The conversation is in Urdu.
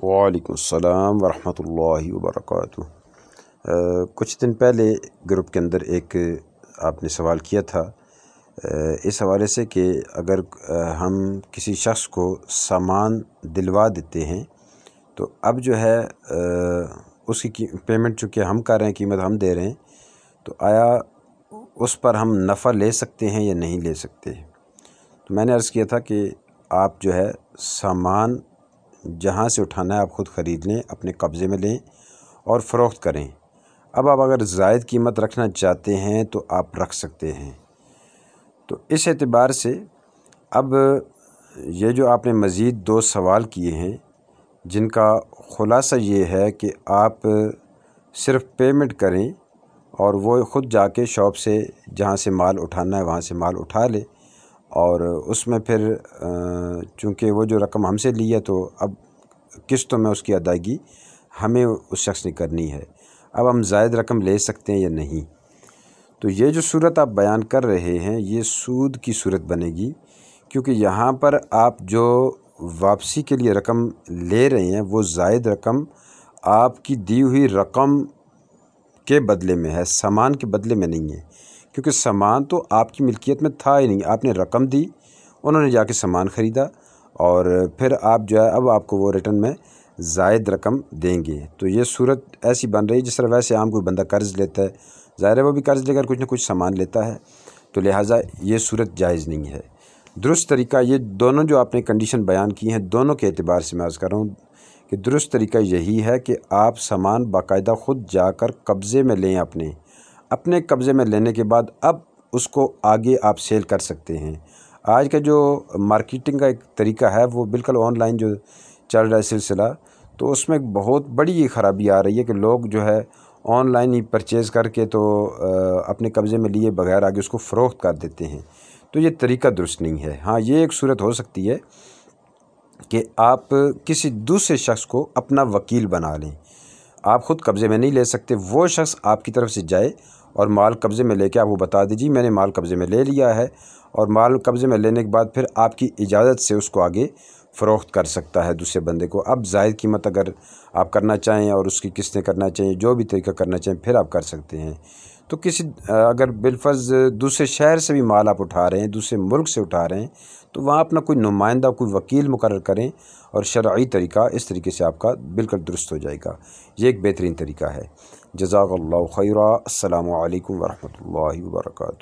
وعلیکم السلام ورحمۃ اللہ وبرکاتہ۔ کچھ دن پہلے گروپ کے اندر ایک آپ نے سوال کیا تھا اس حوالے سے کہ اگر ہم کسی شخص کو سامان دلوا دیتے ہیں تو اب جو ہے اس کی پیمنٹ چونکہ ہم کر رہے ہیں، قیمت ہم دے رہے ہیں، تو آیا اس پر ہم نفع لے سکتے ہیں یا نہیں لے سکتے؟ تو میں نے عرض کیا تھا کہ آپ جو ہے سامان جہاں سے اٹھانا ہے آپ خود خرید لیں، اپنے قبضے میں لیں اور فروخت کریں۔ اب آپ اگر زائد قیمت رکھنا چاہتے ہیں تو آپ رکھ سکتے ہیں۔ تو اس اعتبار سے اب یہ جو آپ نے مزید 2 سوال کیے ہیں، جن کا خلاصہ یہ ہے کہ آپ صرف پیمنٹ کریں اور وہ خود جا کے شاپ سے جہاں سے مال اٹھانا ہے وہاں سے مال اٹھا لے، اور اس میں پھر چونکہ وہ جو رقم ہم سے لی ہے تو اب قسطوں میں اس کی ادائیگی ہمیں اس شخص نے کرنی ہے۔ اب ہم زائد رقم لے سکتے ہیں یا نہیں؟ تو یہ جو صورت آپ بیان کر رہے ہیں یہ سود کی صورت بنے گی، کیونکہ یہاں پر آپ جو واپسی کے لیے رقم لے رہے ہیں وہ زائد رقم آپ کی دی ہوئی رقم کے بدلے میں ہے، سامان کے بدلے میں نہیں ہے، کیونکہ سامان تو آپ کی ملکیت میں تھا ہی نہیں۔ آپ نے رقم دی، انہوں نے جا کے سامان خریدا، اور پھر آپ جو ہے اب آپ کو وہ ریٹرن میں زائد رقم دیں گے۔ تو یہ صورت ایسی بن رہی جس طرح ویسے عام کوئی بندہ قرض لیتا ہے، ظاہر ہے وہ بھی قرض لے کر کچھ نہ کچھ سامان لیتا ہے، تو لہٰذا یہ صورت جائز نہیں ہے۔ درست طریقہ یہ دونوں جو آپ نے کنڈیشن بیان کی ہیں دونوں کے اعتبار سے میں عرض کر رہا ہوں کہ درست طریقہ یہی ہے کہ آپ سامان باقاعدہ خود جا کر قبضے میں لیں، اپنے قبضے میں لینے کے بعد اب اس کو آگے آپ سیل کر سکتے ہیں۔ آج کا جو مارکیٹنگ کا ایک طریقہ ہے وہ بالکل آن لائن جو چل رہا ہے سلسلہ، تو اس میں ایک بہت بڑی خرابی آ رہی ہے کہ لوگ جو ہے آن لائن ہی پرچیز کر کے تو اپنے قبضے میں لیے بغیر آگے اس کو فروخت کر دیتے ہیں، تو یہ طریقہ درست نہیں ہے۔ ہاں، یہ ایک صورت ہو سکتی ہے کہ آپ کسی دوسرے شخص کو اپنا وکیل بنا لیں، آپ خود قبضے میں نہیں لے سکتے، وہ شخص آپ کی طرف سے جائے اور مال قبضے میں لے کے آپ کو بتا دیجیے میں نے مال قبضے میں لے لیا ہے، اور مال قبضے میں لینے کے بعد پھر آپ کی اجازت سے اس کو آگے فروخت کر سکتا ہے دوسرے بندے کو۔ اب زائد قیمت اگر آپ کرنا چاہیں اور اس کی قسطیں کرنا چاہیں، جو بھی طریقہ کرنا چاہیں، پھر آپ کر سکتے ہیں۔ تو کسی اگر بالفرض دوسرے شہر سے بھی مال آپ اٹھا رہے ہیں، دوسرے ملک سے اٹھا رہے ہیں، تو وہاں اپنا کوئی نمائندہ، کوئی وکیل مقرر کریں، اور شرعی طریقہ اس طریقے سے آپ کا بالکل درست ہو جائے گا۔ یہ ایک بہترین طریقہ ہے۔ جزاک اللہ خیرہ۔ السلام علیکم ورحمۃ اللہ وبرکاتہ۔